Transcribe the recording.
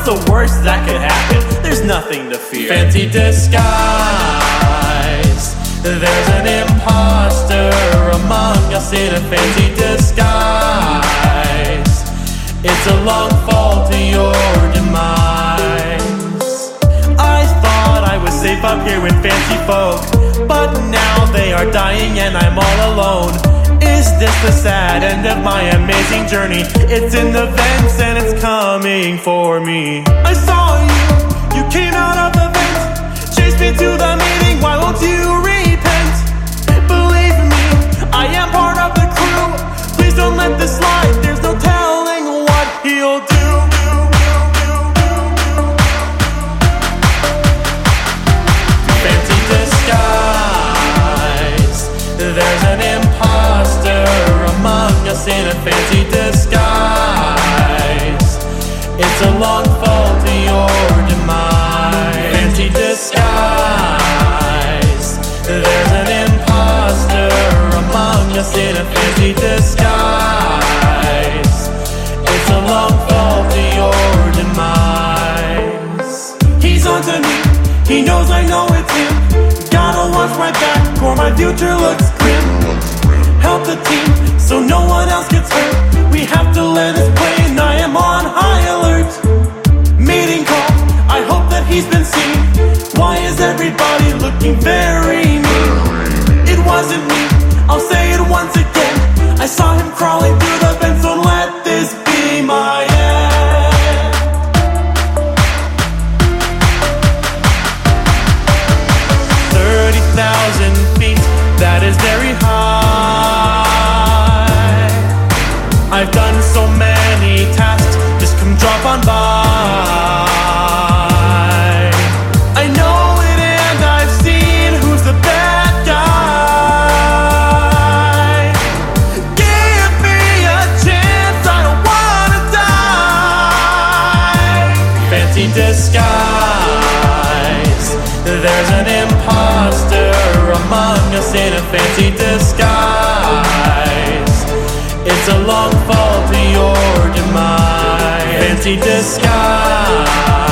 What's the worst that could happen? There's nothing to fear. Fancy disguise. There's an imposter among us in a fancy disguise. It's a long fall to your demise. I thought I was safe up here with fancy folk, but now they are dying and I'm all alone. Is this the sad end of my amazing journey? It's in the vents and it's coming for me. I saw you came out of the vent, chased me to the meeting, why won't you repent? Believe me, I am part of the crew. Please don't let this slide, there's no telling what he'll do. Fancy disguise. There's an imposter among us in a fancy disguise. It's a long fall to your demise. Fancy disguise. There's an imposter among us in a fancy disguise. It's a long fall to your demise. He's onto me, he knows I know it's him. Gotta watch my back or my future looks grim. Help the team so no one else gets hurt. We have to let us play and I am on high alert. Meeting call, I hope that he's been seen. Why is everybody looking very mean? It wasn't me, I'll say it once again. I saw him crawling through the vents, so let this be my end. 30,000 feet, that is very high. I've done so many tasks, just come drop on by. I know it and I've seen who's the bad guy. Give me a chance, I don't wanna die. Fancy disguise. There's an imposter among us in a fancy disguise. It's a long fall to your demise. Fancy disguise.